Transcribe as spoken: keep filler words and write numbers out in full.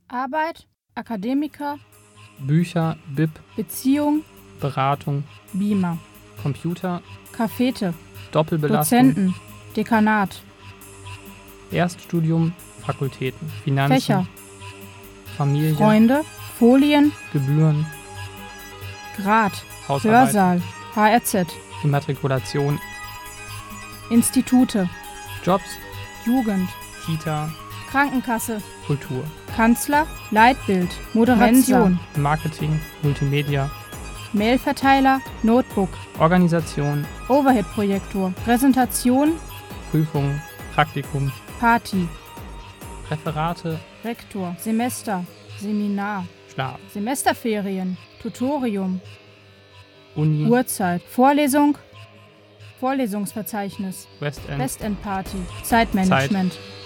Arbeit, Akademiker, Bücher, B I P, Beziehung, Beratung, Beamer, Computer, Cafete, Doppelbelastung, Dozenten, Dekanat, Erststudium, Fakultäten, Finanzen, Fächer, Familie, Freunde, Folien, Gebühren, Grad, Hausarbeit, Hörsaal, H R Z, Immatrikulation, Institute, Jobs, Jugend, Kita, Krankenkasse, Kultur, Kanzler, Leitbild, Moderation, Marketing, Multimedia, Mailverteiler, Notebook, Organisation, Overhead-Projektor, Präsentation, Prüfung, Praktikum, Party, Referate, Rektor, Semester, Seminar, Schlaf, Semesterferien, Tutorium, Uni, Uhrzeit, Vorlesung, Vorlesungsverzeichnis, Westend, Westend Party, Zeitmanagement.